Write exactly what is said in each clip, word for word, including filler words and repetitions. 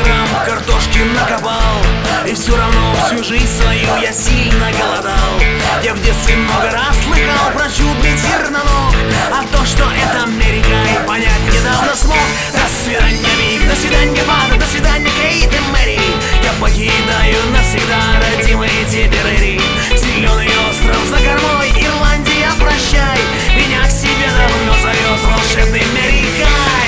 килограмм картошки накопал, и все равно всю жизнь свою я сильно голодал. Я в детстве много раз слыхал про чудный зерноног, а то, что это Америка, и понять недавно смог. До свидания, Мик, до свидания, Бада, до свидания, Кейт и Мэри. Я покидаю навсегда родимые Типерери. Зеленый остров за кормой, Ирландия, прощай. Меня к себе давно зовет волшебный Мерикай.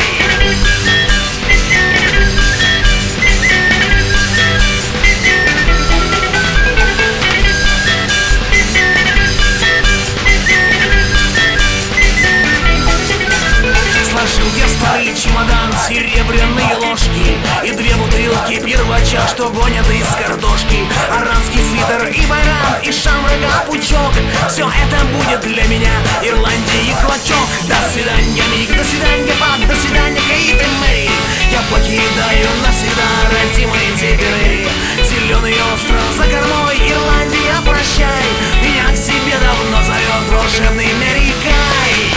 Сложил я старый чемодан, серебряные ложки и две бутылки первача, что гонят из картошки. Аранский свитер и байрам, и шамрага пучок. Все это будет для меня Ирландии клочок. До свидания, Мик, до свидания, Бад, до свидания, Кейт и Мэри. Я покидаю навсегда родимые Типерери. Зеленый остров за кормой, Ирландия, прощай. Меня к себе давно зовет волшебный Мерикай.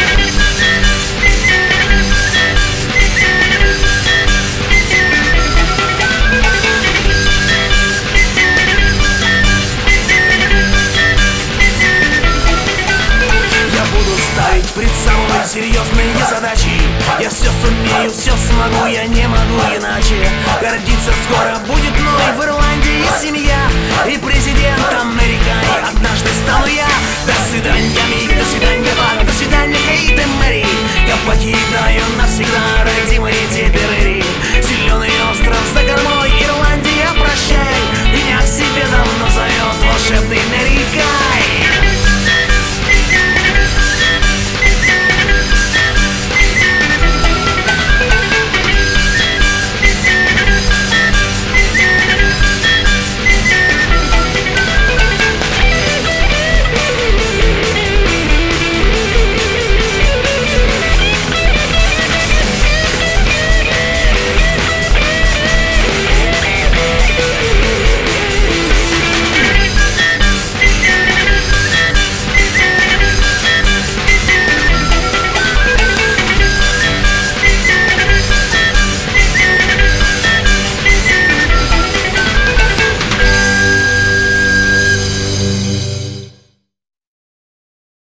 Пред самой серьезной задачей я все сумею, все смогу, я не могу иначе. Гордиться скоро будет мной в Ирландии семья, и президентом Мерикай однажды стану я. До свидания, Мик, до свидания, Бада, до свидания, Кейт и Мэри. Я покидаю навсегда родимые Типерери.